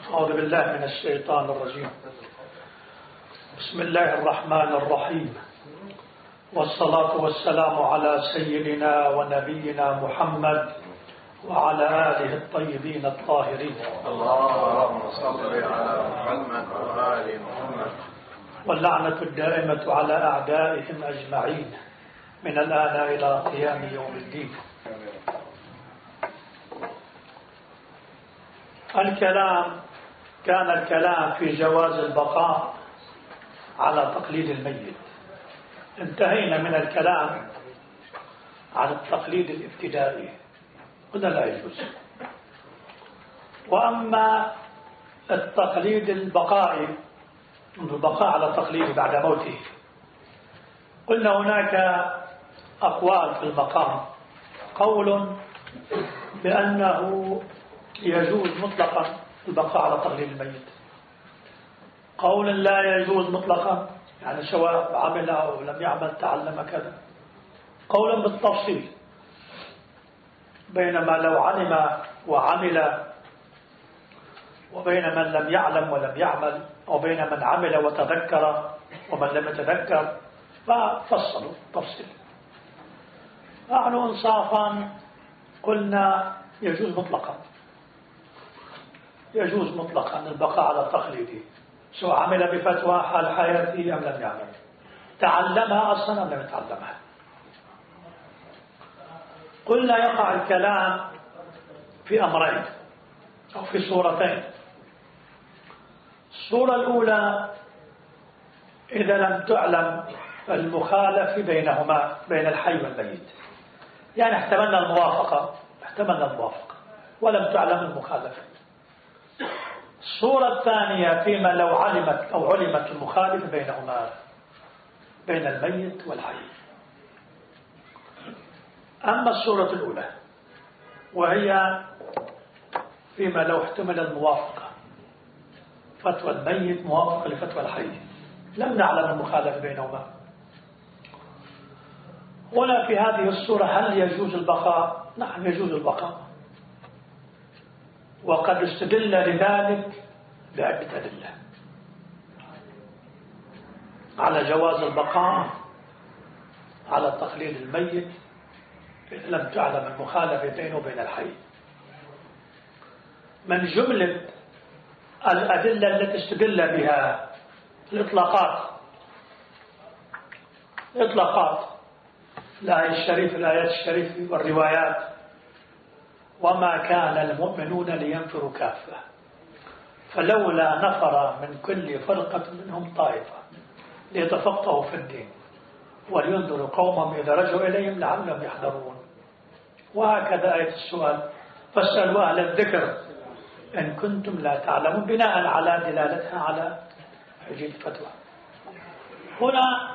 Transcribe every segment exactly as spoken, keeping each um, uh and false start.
أعوذ بالله من الشيطان الرجيم. بسم الله الرحمن الرحيم، والصلاة والسلام على سيدنا ونبينا محمد وعلى آله الطيبين الطاهرين. اللهم صل على محمد وآل محمد. واللعنة الدائمة على أعدائهم أجمعين من الآن إلى قيام يوم الدين. الكلام كان الكلام في جواز البقاء على تقليد الميت. انتهينا من الكلام على التقليد الابتدائي، قلنا لا يجوز. وأما التقليد البقائي، البقاء على تقليد بعد موته، قلنا هناك أقوال في المقام. قول بأنه يجوز مطلقا البقاء على تقليد الميت، قول لا يجوز مطلقا، يعني سواء عمل أو لم يعمل تعلم كذا، قولا بالتفصيل، بينما لو علم وعمل وبين من لم يعلم ولم يعمل، وبين من عمل وتذكر ومن لم يتذكر، ففصلوا تفصيل. نحن انصافا قلنا يجوز مطلقا، يجوز مطلقا البقاء على تقليده، سواء عمل بفتوى حال حياته أم لم يعمل، تعلمها أصلا أم لم يتعلمها. قلنا يقع الكلام في أمرين أو في صورتين. الصورة الأولى إذا لم تعلم المخالف بينهما، بين الحي والميت، يعني احتملنا الموافقة احتملنا الموافقة ولم تعلم المخالفة. الصورة الثانية فيما لو علمت أو علمت المخالف بينهما، بين الميت والحي. أما الصورة الأولى وهي فيما لو احتمل الموافقة، فتوى الميت موافقة لفتوى الحي، لم نعلم المخالف بينهما. هنا في هذه الصورة هل يجوز البقاء؟ نعم يجوز البقاء، وقد استدل لذلك بعدة أدلة على جواز البقاء على تقليد الميت إذ لم تعلم المخالفة بينه وبين الحي. من جملة الأدلة التي استدل بها الإطلاقات، إطلاقات الآية الشريفة الآيات الشريفة والروايات: وما كان المؤمنون لينفروا كافة فلولا نفر من كل فرقة منهم طائفة ليتفقهوا في الدين ولينذروا قومهم إذا رجعوا إليهم لعلهم يحذرون. وهكذا آية السؤال: فاسألوا أهل الذكر إن كنتم لا تعلمون، بناء على دلالتها على حجية الفتوى. هنا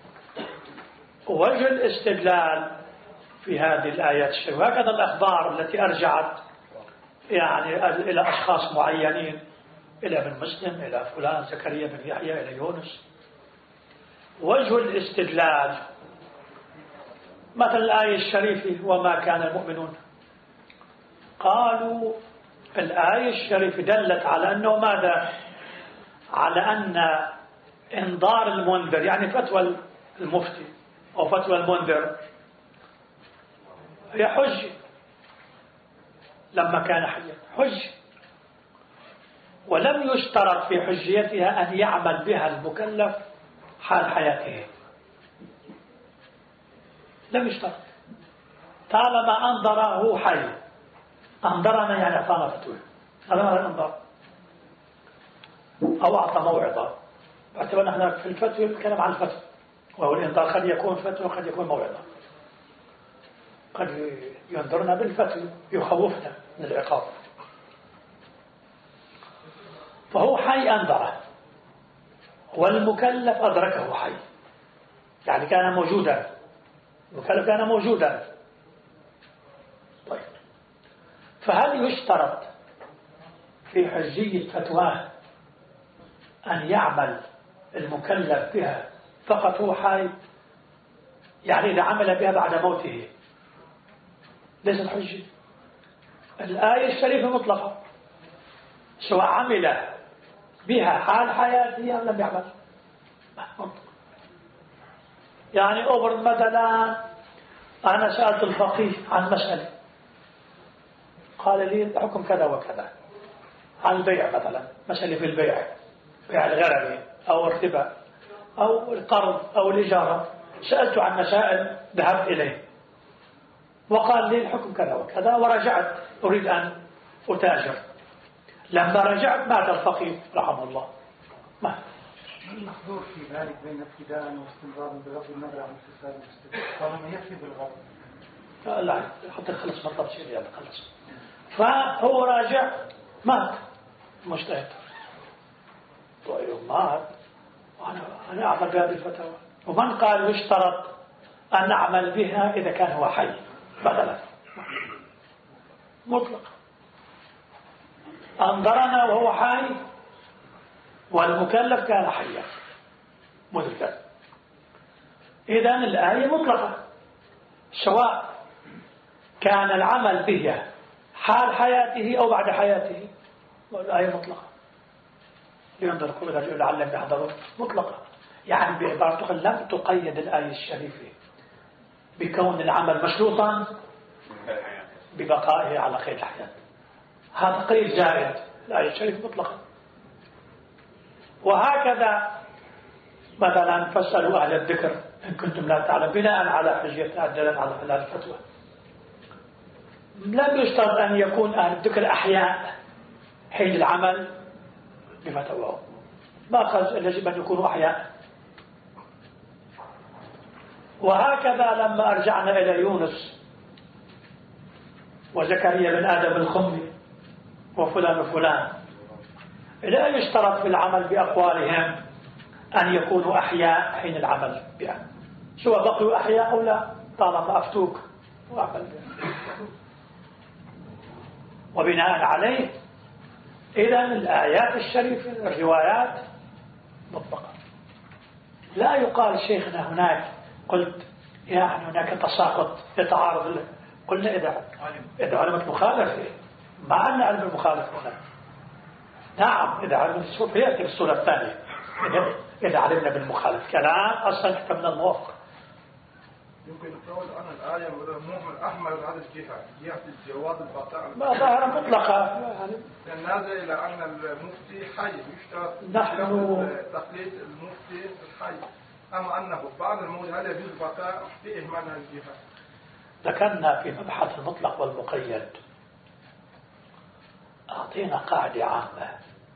وجه الاستدلال في هذه الآيات الشريفة، وهكذا الأخبار التي أرجعت يعني إلى أشخاص معينين، إلى ابن مسلم، إلى فلان زكريا بن يحيى، إلى يونس. وجه الاستدلال مثل الآية الشريفة: وما كان المؤمنون. قالوا الآية الشريفة دلت على أنه ماذا؟ على أن إنذار المنذر، يعني فتوى المفتي أو فتوى المنذر، هي حج لما كان حيا، حج، ولم يشترط في حجيتها أن يعمل بها المكلف حال حياته، لم يشترط، طالما أنظره حي. أنظرنا يعني أعطانا فتوى، هذا الأنظار، أو أعطى موعظة. اعتبرنا احنا في الفتوى الكلام عن الفتوى، وهو الإنذار قد يكون فتوى وقد يكون موعظة، قد ينذرنا بالفتوى يخوفنا من العقاب، فهو حي أنذره، والمكلف أدركه حي، يعني كان موجودا، المكلف كان موجودا. طيب، فهل يشترط في حجية فتواه أن يعمل المكلف بها فقط هو حي؟ يعني إذا عمل بها بعد موته ليست حجة. الآية الشريفة مطلقة سواء عمل بها حال حياته أم لم يعمل. يعني أفرض مثلا أنا سألت الفقيه عن مسألة، قال لي الحكم كذا وكذا عن البيع مثلا، مسألة في البيع، بيع الغرر أو الربا أو القرض أو الإجارة، سألت عن مسائل ذهبت إليه وقال لي الحكم كذا وكذا، ورجعت أريد أن أتاجر. لما رجعت مات الفقيه رحمه الله. ما المحظور في ذلك بين ابتداء واستمرار بغض النظر عن الفساد والاستقرار، طالما يكفي بالغرض. لا حتى خلص مطلب شيء يلا خلص. فهو راجع مات مجتهد. طيب مات أنا أنا أعمل بهذه الفتاوى. ومن قال يشترط أن نعمل بها إذا كان هو حي بدلا مطلق. أنظرنا وهو حي والمكلف كان حيا مدركا. إذن الآية مطلقة، سواء كان العمل به حال حياته أو بعد حياته، والآية مطلقة. لينظر كل رجل لعلهم يحضرون مطلقة. يعني بعبارة لم تقيد الآية الشريفة بكون العمل مشروطا ببقائه على قيد الحياة. هذا قيد زائد، الآية الشريفة مطلقة. وهكذا مثلا فاسألوا أهل الذكر إن كنتم لا تعلمون، بناء على حجية الدلالة على حلال الفتوى. لم يشترط أن يكون أهل الذكر أحياء حين العمل بفتوى، ما قال يجب أن يكونوا أحياء. وهكذا لما أرجعنا إلى يونس وزكريا بن آدم الخمي وفلان وفلان، لا يشترط في العمل بأقوالهم أن يكونوا أحياء حين العمل بها، سواء بقوا أحياء أو لا، طالما أفتوك وأعمل بها. وبناء عليه إذن الآيات الشريفة الروايات مطلقة. لا يقال شيخنا هناك قلت يعني هناك تساقط يتعارض. قلنا إذا إذا علمت مخالفة، مع أن علم المخالف هنا نعم، إذا علمت الصورة يأتي بالصورة الثانية. إذا علمنا بالمخالف كلام أصلا حتى من الموافق. يمكن نقول أن الآية مهمل أحمل هذا الجهة، جهة الجواز البقاء ما ظاهرة مطلقة يعني. نازل إلى أن المفتي حي، يشترط نحن تقليد المفتي الحي، أما أنه بعد الموت هل يجوز البقاء في إهمال هذه الجهة؟ ذكرنا في مبحث المطلق والمقيد أعطينا قاعدة عامة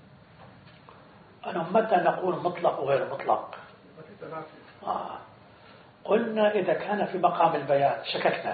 أنه متى نقول مطلق وغير مطلق. آه. قلنا إذا كان في مقام البيان شككنا،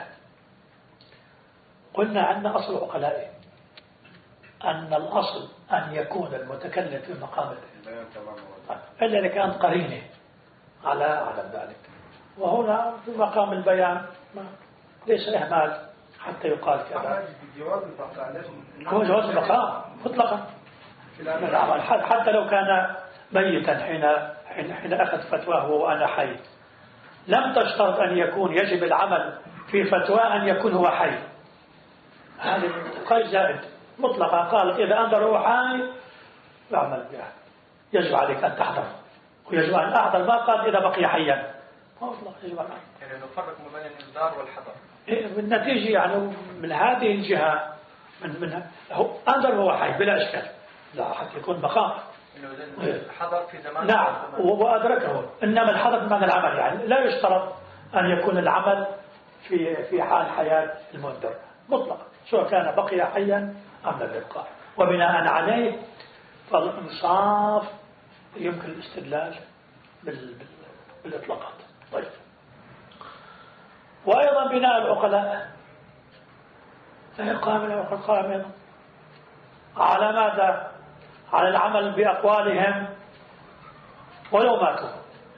قلنا عندنا أصل عقلائي أن الأصل أن يكون المتكلم في مقام البيان إلا إذا كانت قرينة على على ذلك، وهنا في مقام البيان ليس إهمال حتى يقال كذا. هو جواز البقاء مطلقا حتى لو كان ميتا حين حين حين أخذ فتواه وأنا حي. لم تشترط أن يكون يجب العمل في فتوى أن يكون هو حي. هذا قيد زائد مطلقا. قال إذا أنظر هو حي يعمل بها، يجب عليك أن تحضر، ويجب أن أحضر. ما قال إذا بقي حيا، مطلق يجب أن أحضر. يعني نفرق ما بين الإنذار والحضر. بالنتيجة يعني من هذه الجهة من منها هو أنظر هو حي بلا إشكال، لا حتى يكون بقاء. الحضر في زمان نعم وأدركه، إنما الحضر بمعنى العمل، يعني لا يشترط أن يكون العمل في في حال حياة المنذر مطلق، سواء كان بقي حيا أم لم يبقى. وبناء عليه فالإنصاف يمكن الاستدلال بالإطلاقات. طيب، وأيضا بناء العقلاء فيقام العقلاء على ماذا؟ على العمل بأقوالهم ولو ماتوا.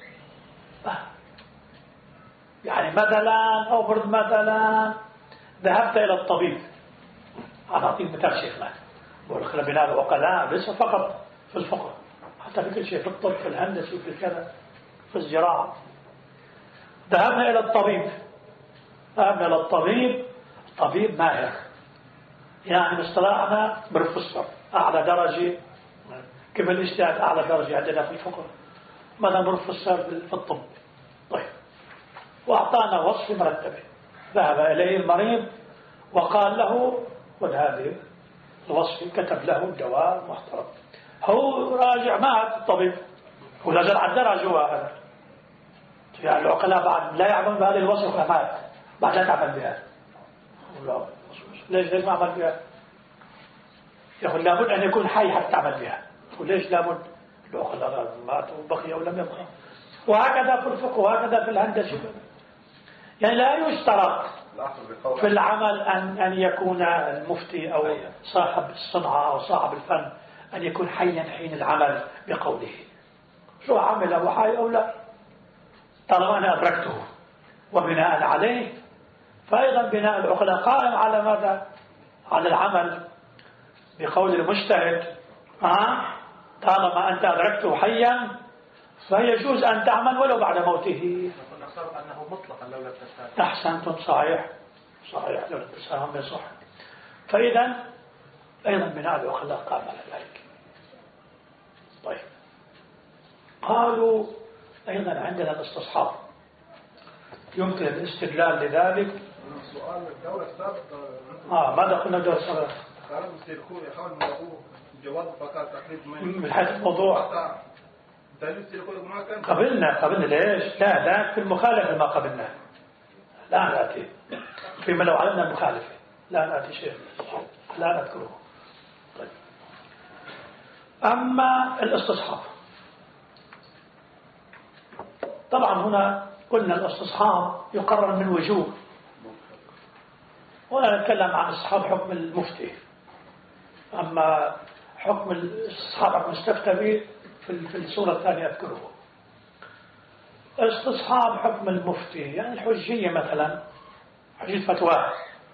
يعني مثلا أو فرض مثلا ذهبت إلى الطبيب، أنا أعطيك مثال شيخنا، والخلا بناء العقلاء ليس فقط في الفقه، حتى في كل شيء، في الطب، في الهندسة، في الكذا، في الزراعة. ذهبنا إلى الطبيب ذهبنا إلى الطبيب طبيب ماهر، يعني مصطلحنا بروفيسور أعلى درجة كيف الاجتهاد أعلى درجة عندنا في الفقه مثلا بروفيسور في الطب. طيب وأعطانا وصف مرتبة، ذهب إليه المريض وقال له خذ هذه الوصف، كتب له دواء محترم، هو راجع مات الطبيب ولا زال على الدرجة هذا، يعني العقلاء بعد لا يعمل بهذه الوصف مات بعد لا تعمل بها. ليش ليش ما عمل بها؟ يقول لابد أن يكون حي حتى تعمل بها. وليش لابد؟ العقلاء مات وبقي أو لم يبقى. وهكذا في الفقه وهكذا في الهندسة، يعني لا يشترط في العمل أن أن يكون المفتي أو صاحب الصنعة أو صاحب الفن أن يكون حيا حين العمل بقوله، شو عمل أو حي أو لا، طالما أنا أدركته. وبناء عليه فأيضا بناء العقلاء قائم على ماذا؟ على العمل بقول المجتهد. آه؟ طالما أنت أدركته حيا فيجوز أن تعمل ولو بعد موته. نفترض أنه مطلقا لو لم تستاهل. أحسنتم، صحيح صحيح لو لم تستاهل صح. فإذا أيضا بناء العقلاء قائم على ذلك. طيب قالوا أيضا عندنا الاستصحاب يمكن الاستدلال لذلك. سؤال الدولة السابقة آه ماذا قلنا الدولة السابقة؟ قالوا يستيقون يحاول موضوع جواز بقاء تقريب من حيث الموضوع دليل يستيقون ما كان قبلنا قبلنا ليش؟ لا لا في المخالفة ما قبلنا، لا نأتي فيما لو علمنا المخالفة لا نأتي شيء لا نذكره. طيب أما الاستصحاب طبعا هنا قلنا الاستصحاب يقرر من وجوه، ولا نتكلم عن استصحاب حكم المفتي، أما حكم الاستصحاب حكم استفتى به في الصورة الثانية أذكره. استصحاب حكم المفتي يعني الحجية مثلا، حجية فتوى،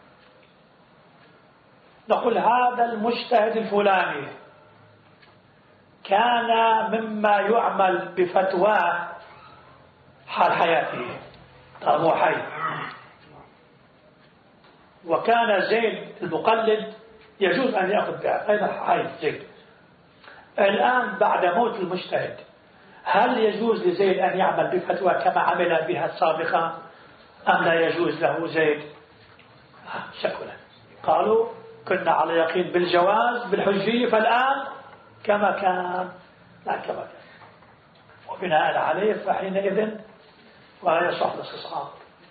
نقول هذا المجتهد الفلاني كان مما يعمل بفتواه حال حياته طالما حي، وكان زيد المقلد يجوز أن يأخذ بها أيضا حي زيد. الآن بعد موت المجتهد هل يجوز لزيد أن يعمل بفتوى كما عمل بها السابقة أم لا يجوز له زيد؟ شكونا قالوا كنا على يقين بالجواز بالحجية، فالآن كما كان لا كما كان، وبناء عليه فحينئذ ولا يصح الاستصحاب.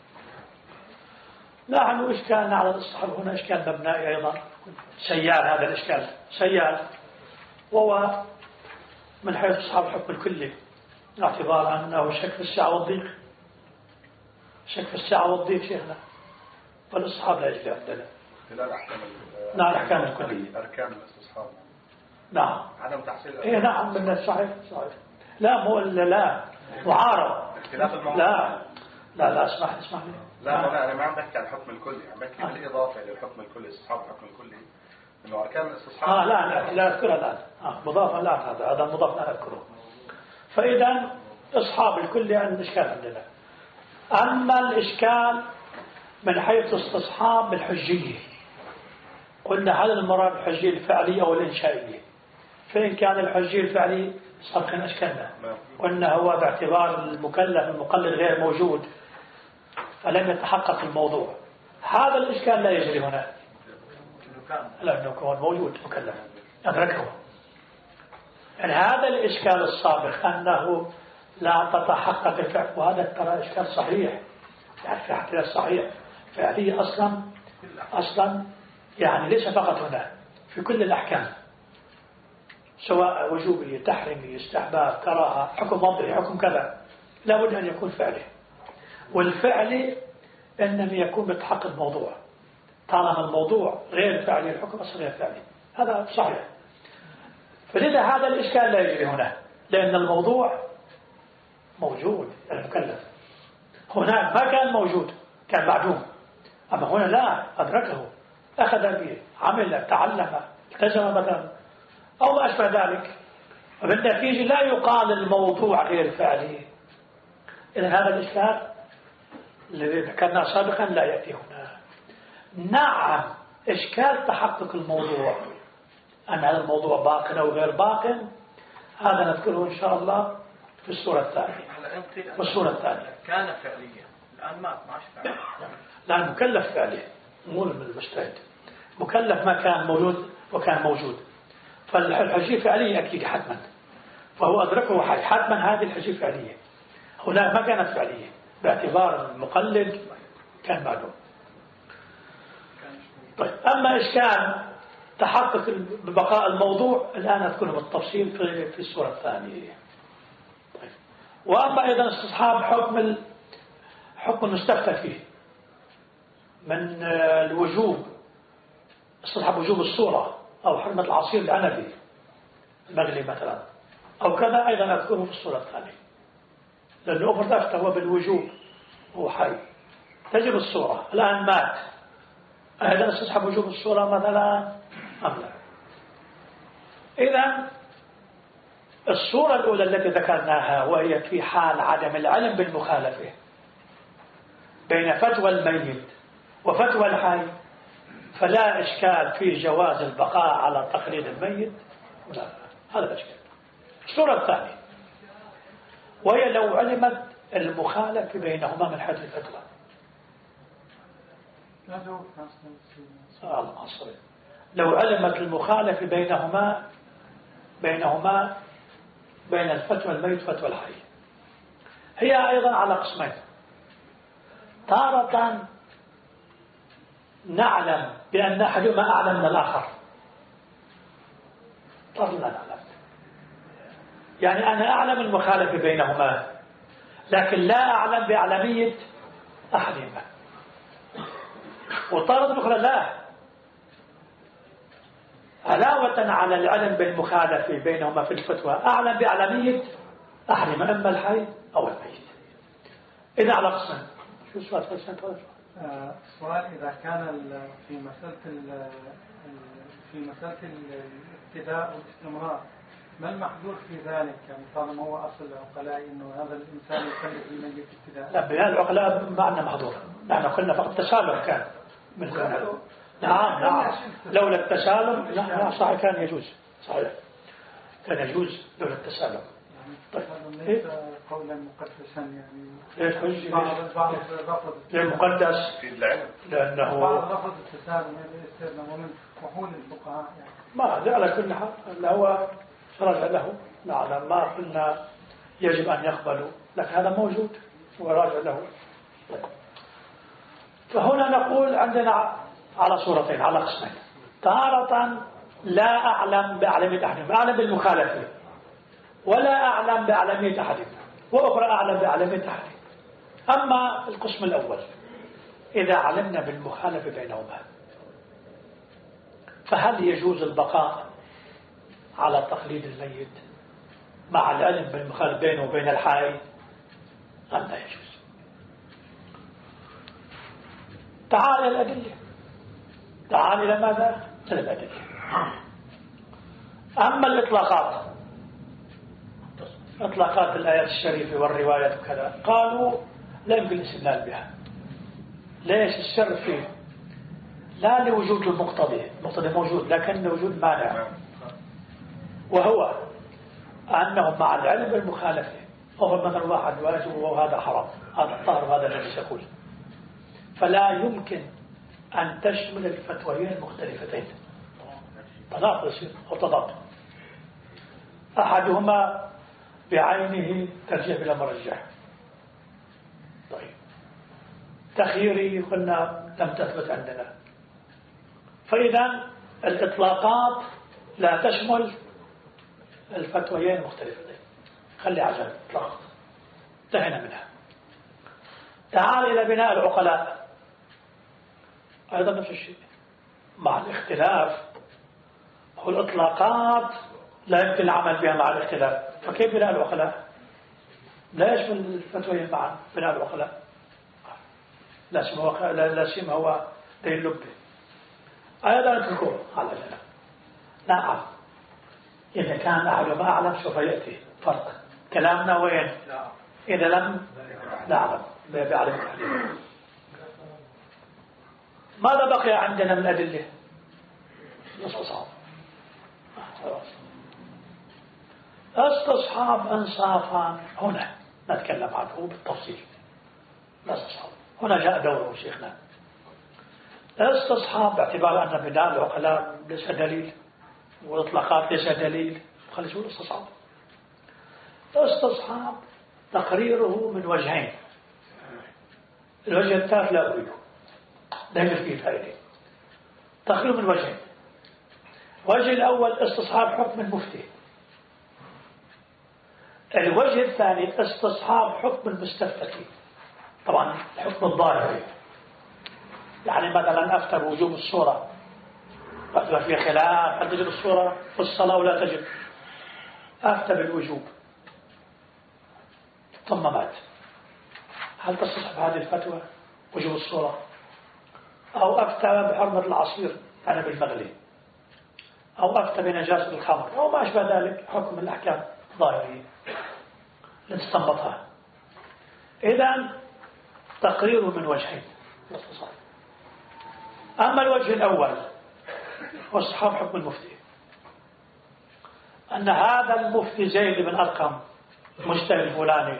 نحن إشكالنا على الاستصحاب هنا إشكال مبنائي أيضا سيال، هذا الإشكال سيال، وهو من حيث استصحاب الحكم الكلي باعتبار أنه شك في السعة والضيق، شك في السعة والضيق شيخنا، فالاستصحاب لا يجري عندنا. خلال أحكام نعم الأحكام الكلية أركان الاستصحاب نعم عدم تحصيل إيه نعم من صحيح صحيح لا مو لا معارض لا لا لا اسمح اسمح لي لا لا أنا ما عم بحكي عن الحكم الكلي، عم بحكي بالإضافة للحكم الكلي استصحاب الحكم الكلي إنه أركان الاستصحاب آه لا لا لا أذكرها الآن آه مضافا لا هذا هذا مضاف لا أذكره. فإذا أصحاب الكلي عن الإشكال عندنا. أما الإشكال من حيث استصحاب الحجية، قلنا هل المراد الحجية الفعلية أو الإنشائية؟ فإن كان الحجية الفعلي سبقا أشكلنا قلنا هو باعتبار المكلف المقلد غير موجود فلم يتحقق الموضوع، هذا الإشكال لا يجري هنا لأنه كون موجود مكلف أدركه. يعني هذا الإشكال السابق أنه لا تتحقق الفعل، وهذا ترى إشكال صحيح، يعني في احتلال صحيح فعلي أصلا أصلا يعني ليس فقط هنا في كل الأحكام سواء وجوبية تحريمية استحباب كراهة حكم وضعي حكم كذا لابد أن يكون فعلي، والفعلي إنما يكون بتحقق الموضوع، طالما الموضوع غير فعلي الحكم أصلا غير فعلي، هذا صحيح. فلذا هذا الإشكال لا يجري هنا لأن الموضوع موجود المكلف، هناك ما كان موجود كان معدوم، أما هنا لا أدركه أخذ به عمل تعلم التزم مثلا أو ما أشبه ذلك، وبالنتيجة لا يقال الموضوع غير فعلي. إذن هذا الإشكال الذي ذكرناه سابقا لا يأتي هنا. نعم إشكال تحقق الموضوع أن هذا الموضوع باق أو غير باق هذا نذكره إن شاء الله في السورة الثانية. في السورة الثانية كان فعليا الآن ما ما فعليا. لا مكلف فعليا مو من المجتهد. مكلف ما كان موجود وكان موجود. فالحجية فعلية أكيد حتما. فهو أدركه حي حتما هذه الحجية فعلية. هناك ما كانت فعلية باعتبار المقلد كان معلوم. طيب أما إشكال تحقق ببقاء الموضوع الآن أذكره بالتفصيل في في السورة الثانية. طيب. وأما أيضا استصحاب حكم حكم المستفتى فيه من الوجوب استصحاب وجوب الصورة أو حرمة العصير العنبي المغلي مثلا أو كذا أيضا أذكره في السورة الثانية لأنه أفرد أفتى هو بالوجوب هو حي تجب الصورة الآن مات أيضا استصحاب وجوب الصورة مثلا أم لا. إذن الصورة الأولى التي ذكرناها وهي في حال عدم العلم بالمخالفة بين فتوى الميت وفتوى الحي فلا إشكال في جواز البقاء على تقليد الميت لا هذا الإشكال. الصورة الثانية وهي لو علمت المخالفة بينهما من حيث الفتوى لو علمت المخالفة بينهما بينهما بين الفتوى الميت وفتوى الحي هي أيضا على قسمين. تارة نعلم بأن أحدهما أعلم من الآخر تارة لا نعلم يعني أنا أعلم المخالفة بينهما لكن لا أعلم بأعلمية أحدهما وطارة الأخرى لا علاوة على العلم بالمخالفة بينهما في الفتوى أعلم بأعلمية أحدهما إما الحي أو الميت. إذا على قسم شو السؤال فلسفة السؤال إذا كان في مسألة في مسألة الابتداء والاستمرار ما المحظور في ذلك؟ يعني طالما هو أصل العقلاء إنه هذا الإنسان يخلف الميت ابتداء. لا بناء العقلاء معنا محظور. نحن قلنا فقط تسالم كان من هنا. نعم نعم لولا التسالم لا لا صحيح كان يجوز صحيح كان يجوز لولا التسالم. طيب ليس قولا مقدسا يعني. ليش حجي؟ بعض رفض. ليه مقدس؟ لأنه بعض رفض التسالم يعني ومن وحول الفقهاء يعني. ما على كل حال اللي هو رجع له نعلم ما قلنا يجب أن يقبلوا لكن هذا موجود وراجع له. فهنا نقول عندنا على صورتين على قسمين. تارة لا أعلم بأعلمية أحدهم أعلم بالمخالفة ولا أعلم بأعلمية أحدهم وأخرى أعلم بأعلمية أحدهم. أما القسم الأول إذا علمنا بالمخالفة بينهما فهل يجوز البقاء على تقليد الميت مع العلم بالمخالف بينه وبين الحي أم لا يجوز؟ تعال إلى الأدلة تعال إلى ماذا؟ إلى الأدلة. أما الإطلاقات إطلاقات الآيات الشريفة والروايات وكذا قالوا لا يمكن الاستدلال بها. ليش؟ السر فيه لا لوجود المقتضي المقتضي موجود لكن وجود مانع وهو أنه مع العلم بالمخالفة أو مثلا واحد واجب وهذا حرام هذا الطهر وهذا الذي يقول فلا يمكن أن تشمل الفتويين المختلفتين تناقض أو تضاد أحدهما بعينه ترجيح بلا مرجح. طيب تخييري قلنا لم تثبت عندنا فإذا الإطلاقات لا تشمل الفتويين المختلفتين خلي عجل إطلاق انتهينا منها. تعال إلى بناء العقلاء أيضا نفس الشيء مع الاختلاف هو الإطلاقات لا يمكن العمل بها مع الاختلاف فكيف بناء العقلاء؟ لا يشمل الفتويين معا بناء العقلاء لا سيما هو لا سيما هو دين لبه أيضا نتركه على جنب. نعم إذا كان أحدهم أعلم سوف يأتي فرق كلامنا وين إذا لم نعلم بيعلم الحديث. ماذا بقي عندنا من أدلة؟ نصف صعب استصحاب انصافا هنا نتكلم عنه بالتفصيل. الاستصحاب هنا جاء دوره شيخنا. الاستصحاب باعتبار أن بناء العقلاء ليس دليل والإطلاقات ليس دليل، خلي شو الاستصحاب؟ الاستصحاب تقريره من وجهين، الوجه الثالث لا أريده، لا يوجد فيه فائدة. تقريره من وجهين. الوجه الأول استصحاب حكم المفتي، الوجه الثاني استصحاب حكم المستفتي. طبعا الحكم الظاهري، يعني مثلا أفتى بوجوب الصورة، أفتى في خلاف هل تجب الصورة في الصلاة ولا تجب، أفتى بالوجوب ثم مات، هل تصح هذه الفتوى وجوب الصورة؟ أو أفتى بحرمة العصير أنا بالمغلي، أو أفتى بنجاسة الخمر، أو ما أشبه ذلك، حكم الأحكام الظاهرية لتستنبطها. إذن تقريره من وجهين. أما الوجه الأول هو اصحاب حكم المفتي، أن هذا المفتي زيد بن أرقم مجتهد فلاني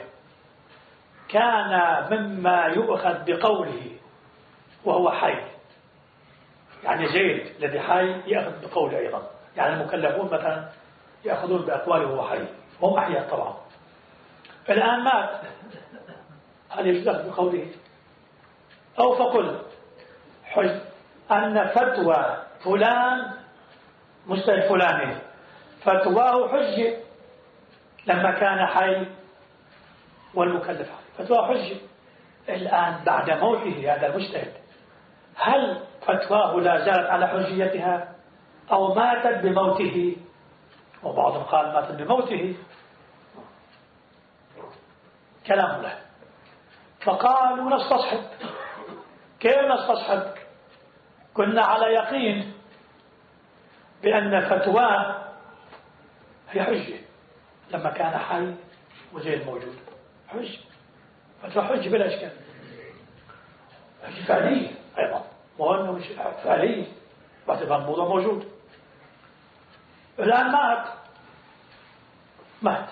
كان مما يؤخذ بقوله وهو حي، يعني زيد الذي حي يأخذ بقوله أيضا، يعني المكلفون مثلا يأخذون بأقواله وهو حي، هم أحياء طبعا. الآن مات، هل يجوز بقوله؟ أو فقل حج أن فتوى فلان مجتهد فلاني فتواه حجة لما كان حي والمكلف حي، فتواه حجة. الآن بعد موته هذا المجتهد هل فتواه لا زالت على حجيتها أو ماتت بموته؟ وبعضهم قال ماتت بموته، كلام له. فقالوا نستصحب. كيف نستصحب؟ كنا على يقين بأن فتواه هي حجة لما كان حي وزيد موجود، حجة، فتوى حجة بلا إشكال، حجة فعلية أيضا، مو أنه مش فعلية باعتبار الموضوع موجود. الآن مات مات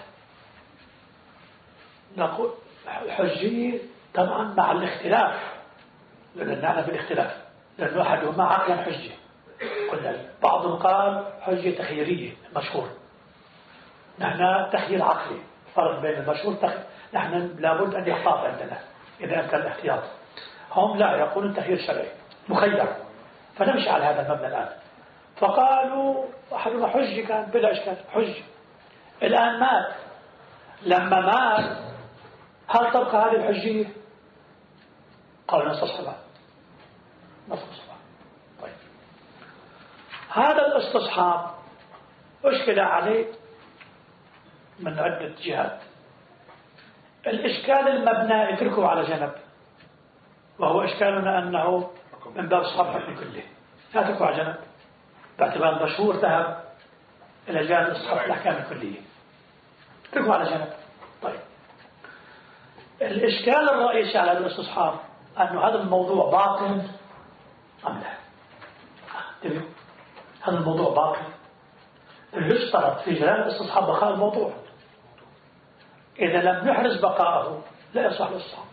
نقول الحجية طبعا مع الاختلاف، لأن نعرف الاختلاف، لأن أحدهما عقلا حجة، قلنا بعضهم قال حجة تخييرية مشهور، نحن تخيير عقلي، فرق بين المشهور تخيير، نحن لابد أن يحتاط عندنا إذا أمكن الاحتياط. هم لا يقولون تخيير شرعي مخير، فنمشي على هذا المبنى الآن. فقالوا أحدهما حجة كان بلا إشكال حجة. الآن مات، لما مات هل تبقى هذه الحجية؟ قالوا نستصحبها نستصحبها. طيب هذا الاستصحاب أشكل عليه من عدة جهات. الإشكال المبنى اتركه على جنب، وهو إشكالنا أنه من باب أصحاب حكم كله، لا تركه على جنب باعتبار المشهور ذهب إلى جانب أصحاب الأحكام الكلية، اتركه على جنب. طيب الإشكال الرئيسي على الاستصحاب أنه هذا الموضوع باطل أم لا؟ انتبهوا، هذا الموضوع باطل، يشترط في جلال الاستصحاب بقاء الموضوع، إذا لم نحرز بقاءه لا يصح الاستصحاب.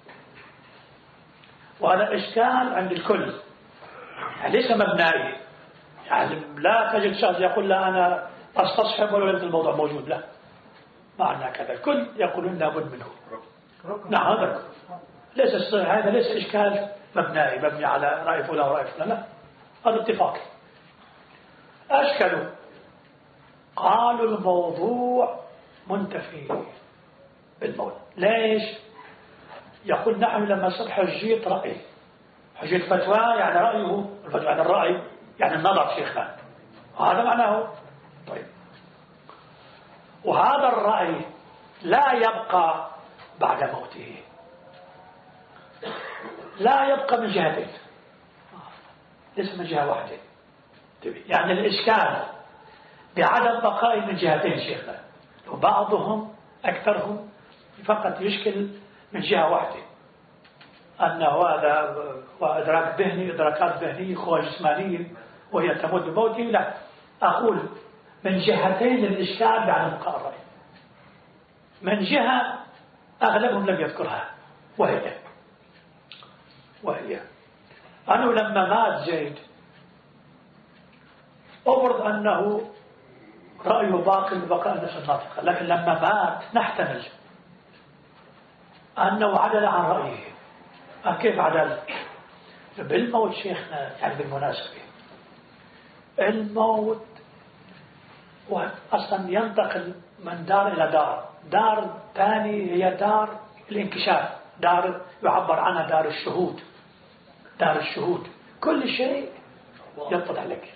وهذا إشكال عند الكل، يعني ليس مبنائي، يعني لا تجد شخص يقول لا أنا أستصحب ولو لم الموضوع موجود، لا، معنى كذا الكل يقولون لابد منه. نعم هذا ليس هذا ليس إشكال مبنائي مبني على رأي فلان ورأي فلان، لا، هذا اتفاق. أشكلوا قالوا الموضوع منتفي بالموت. ليش؟ يقول نحن لما صار حجية رأي، حجية فتوى يعني رأيه، الفتوى يعني الرأي يعني النظر شيخنا، هذا معناه. طيب وهذا الرأي لا يبقى بعد موته، لا يبقى من جهتين، ليس من جهة واحدة. يعني الإشكال بعدم بقاء من جهتين شيخنا، وبعضهم أكثرهم فقط يشكل من جهة واحدة، أنه هذا وإدراك ذهني، إدراكات ذهنية قوى جسمانية وهي تموت بموته. لا، أقول من جهتين الإشكال بعد بقاء الرأي. من جهة أغلبهم لم يذكرها، وهي وهي أنه لما مات زيد أفرض أنه رأيه باقي ببقاء نفس الناطقة، لكن لما مات نحتمل أنه عدل عن رأيه. كيف عدل؟ بالموت شيخنا، يعني بالمناسبة الموت أصلا ينتقل من دار إلى دار. دار ثاني هي دار الانكشاف، دار يعبر عنها دار الشهود. دار الشهود كل شيء يطلع لك،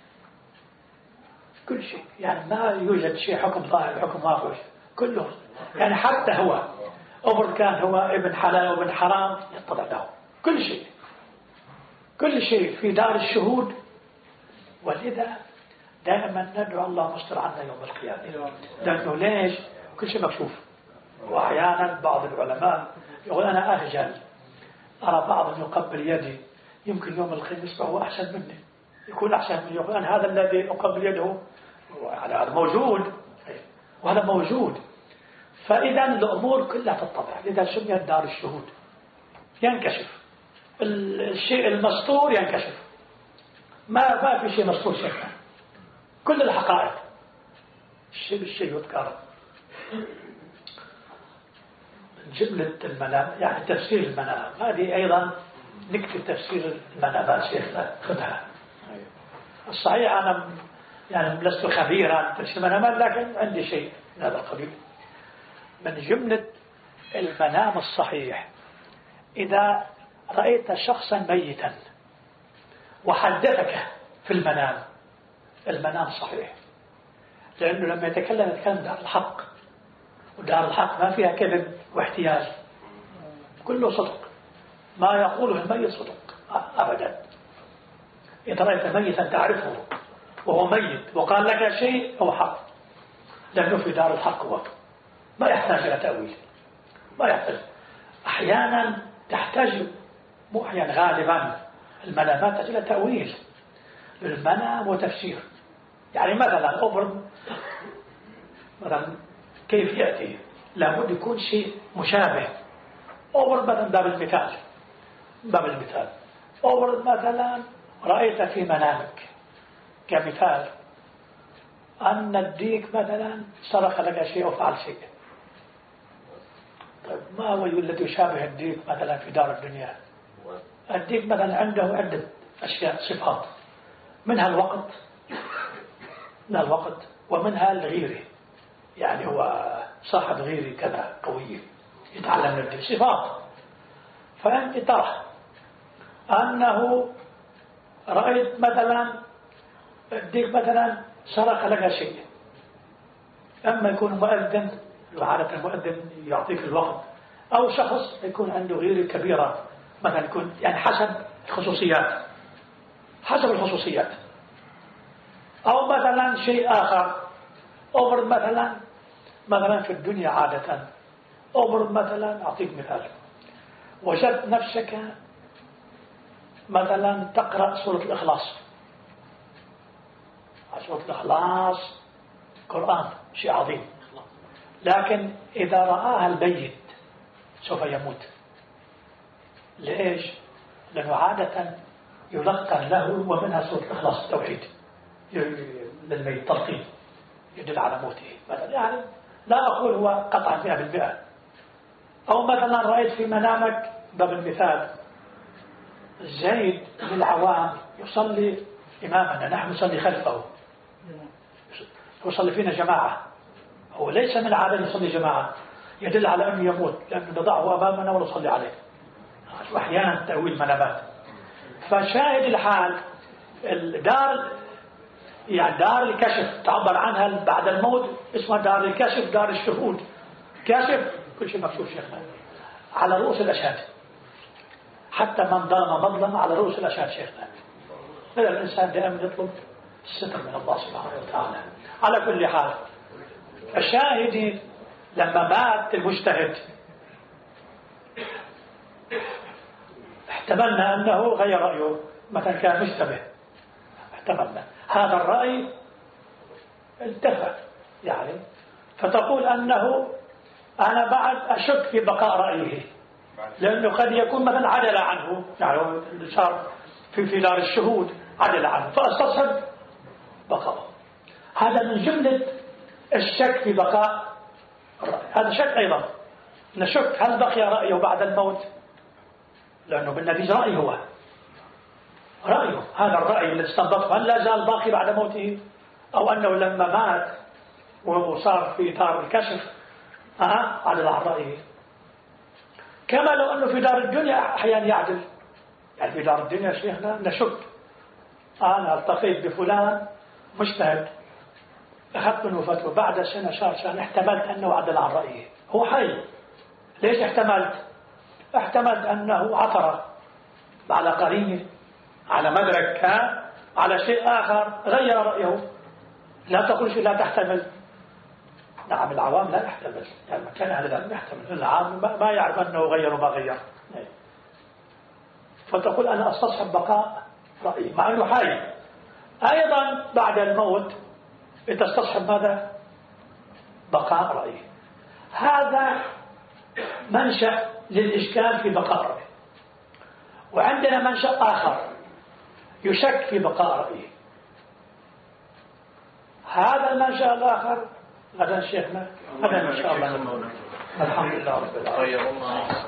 كل شيء، يعني ما يوجد شيء حكم ظاهر حكم واقع كله. يعني حتى هو أفرض كان هو ابن حلال وابن حرام يطلع له كل شيء، كل شيء في دار الشهود. ولذا دائما ندعو الله مستر عنا يوم القيامة، لأنه ليش؟ كل شيء مكشوف. وأحيانا بعض العلماء يقول أنا أهجل أرى بعض يقبل يدي، يمكن يوم القيامة يصبح هو أحسن مني، يكون أحسن مني، يقول أنا هذا الذي أقبل يده هذا موجود، وهذا موجود. فإذا الأمور كلها تتضح، لذا سميت دار الشهود. ينكشف الشيء المستور، ينكشف، ما ما في شيء مستور شيئا، كل الحقائق الشيء بالشيء يذكر. جملة المنام يعني تفسير المنام، هذه أيضا نكتب تفسير المنامات شيخنا خذها. الصحيح أنا يعني لست خبيرا في تفسير المنامات، لكن عندي شيء من هذا القبيل. من جملة المنام الصحيح إذا رأيت شخصا ميتا وحدثك في المنام، المنام صحيح، لأنه لما يتكلم يتكلم دار الحق، ودار الحق ما فيها كذب واحتياج، كله صدق، ما يقوله الميت صدق أبدا. إذا رأيت ميتا تعرفه وهو ميت وقال لك شيء هو حق، لأنه في دار الحق هو، ما يحتاج إلى تأويل، ما يحتاج. أحيانا تحتاج، مو أحيانا، غالبا المنامات تحتاج إلى تأويل للمنام وتفسير. يعني مثلا أفرض مثلا كيف يأتي، لابد يكون شيء مشابه. أفرض مثلا باب المثال، باب المثال أفرض مثلا رأيت في منامك كمثال أن الديك مثلا سرق لك شيء أو فعل شيء. طيب ما هو الذي يشابه الديك مثلا في دار الدنيا؟ الديك مثلا عنده عدة أشياء، صفات، منها الوقت، منها الوقت ومنها الغيرة، يعني هو صاحب غيري كذا قوية يتعلم من الديك صفات. فأنت ترى أنه رأيت مثلا الديك مثلا سرق لك شيء، أما يكون مؤذن، عادة المؤذن يعطيك الوقت، أو شخص يكون عنده غيرة كبيرة مثلا، يكون يعني حسب الخصوصيات، حسب الخصوصيات. أو مثلا شيء آخر، أفرض مثلا مثلا في الدنيا عادة، أفرض مثلا أعطيك مثال، وجدت نفسك مثلا تقرأ سورة الإخلاص. سورة الإخلاص قرآن شيء عظيم، لكن إذا رآها الميت سوف يموت. ليش؟ لأنه عادة يلقن له ومنها سورة الإخلاص التوحيد للميت تلقين يدل على موته مثلا. يعني لا أقول هو قطعا مئة بالمئة. أو مثلا رأيت في منامك باب المثال زيد بن العوام يصلي إمامنا، نحن نصلي خلفه، يصلي فينا جماعة، هو ليس من العادة يصلي جماعة، يدل على أنه يموت، لأنه نضعه أمامنا ونصلي عليه. وأحيانا تأويل منامات. فشاهد الحال الدار، يعني دار الكشف تعبر عنها بعد الموت، اسمها دار الكشف، دار الشهود. كشف كل شيء مكشوف شيخنا على رؤوس الأشهاد، حتى من ظلم مظلمة على رؤوس الأشهاد شيخنا. إذا الإنسان دائما يطلب الستر من الله سبحانه وتعالى. على كل حال الشاهد لما مات المجتهد احتملنا أنه غير رأيه، مثلا كان مشتبه، احتملنا هذا الرأي انتفى يعني. فتقول أنه أنا بعد أشك في بقاء رأيه، لأنه قد يكون مثلا عدل عنه، يعني صار في في دار الشهود عدل عنه فاستصحب بقاءه. هذا من جملة الشك في بقاء الرأي. هذا شك أيضا، نشك هل بقي رأيه بعد الموت، لأنه بالنتيجة رأيه هو رأيه، هذا الرأي اللي استنبطه هل لا زال باقي بعد موته، أو أنه لما مات وصار في دار الكشف أه عدل عن رأيه. كما لو أنه في دار الدنيا أحيانا يعدل، يعني في دار الدنيا شيخنا نشك، أنا التقيت بفلان مجتهد أخذت منه فتوى بعد سنة شهر شهر احتملت أنه عدل عن رأيه، هو حي. ليش احتملت؟ احتملت أنه عثر على قرينه، على مدرك كان، على شيء آخر غير رأيه. لا تقول شيء لا تحتمل. نعم العوام لا يحتمل، يعني كان أهل العلم يحتمل، العام ما يعرف أنه غير ما غير. فتقول أنا أستصحب بقاء رأيي مع أنه حي. أيضا بعد الموت تستصحب ماذا؟ بقاء رأيه. هذا منشأ للإشكال في بقاء رأيه. وعندنا منشأ آخر يشك في بقاء رأيه. هذا المنشأ الآخر غدا شيخنا غدا إن شاء الله. الحمد لله رب العالمين.